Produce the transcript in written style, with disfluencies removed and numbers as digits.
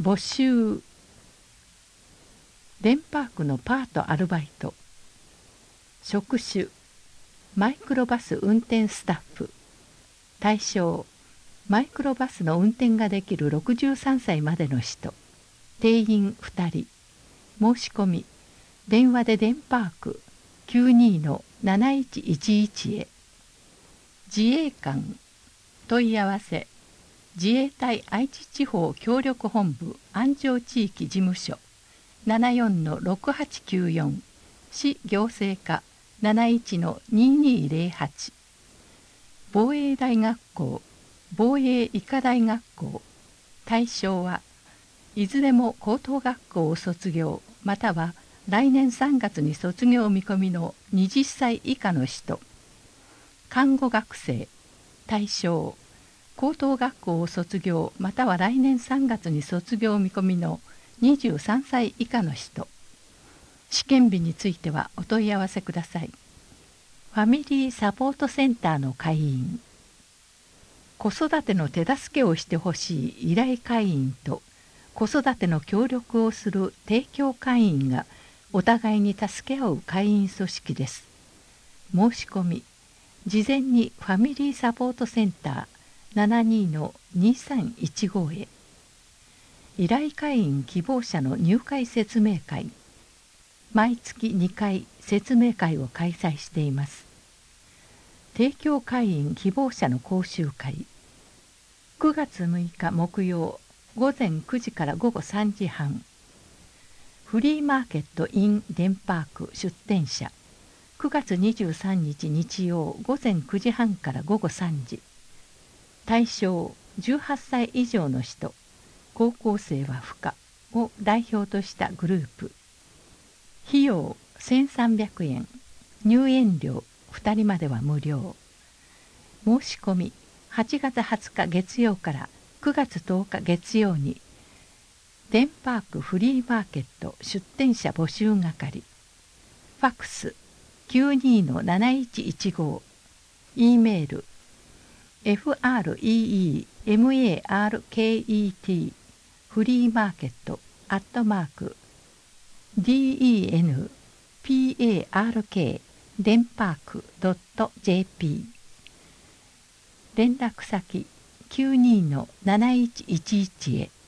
募集。デンパークのパートアルバイト。職種マイクロバス運転スタッフ。対象マイクロバスの運転ができる63歳までの人。定員2人。申し込み電話でデンパーク 92-7111 へ。自衛官問い合わせ自衛隊愛知地方協力本部安城地域事務所 74-6894 市行政課 71-2208。防衛大学校防衛医科大学校。対象はいずれも高等学校を卒業または来年3月に卒業見込みの20歳以下の人。看護学生。対象高等学校を卒業または来年3月に卒業見込みの23歳以下の人。試験日についてはお問い合わせください。ファミリーサポートセンターの会員。子育ての手助けをしてほしい依頼会員と子育ての協力をする提供会員がお互いに助け合う会員組織です。申し込み事前にファミリーサポートセンター 72-2315 へ。依頼会員希望者の入会説明会。毎月2回説明会を開催しています。提供会員希望者の講習会。9月6日木曜午前9時から午後3時半。フリーマーケット in デンパーク出店者。9月23日日曜午前9時半から午後3時。対象18歳以上の人、高校生は不可を代表としたグループ。費用1300円。入園料2人までは無料。申し込み8月20日月曜から9月10日月曜にデンパークフリーマーケット出店者募集係。ファックス 92-7115。 E メール freemarket フリーマーケット@denpark デンパーク .jp。 連絡先 92-7111 へ。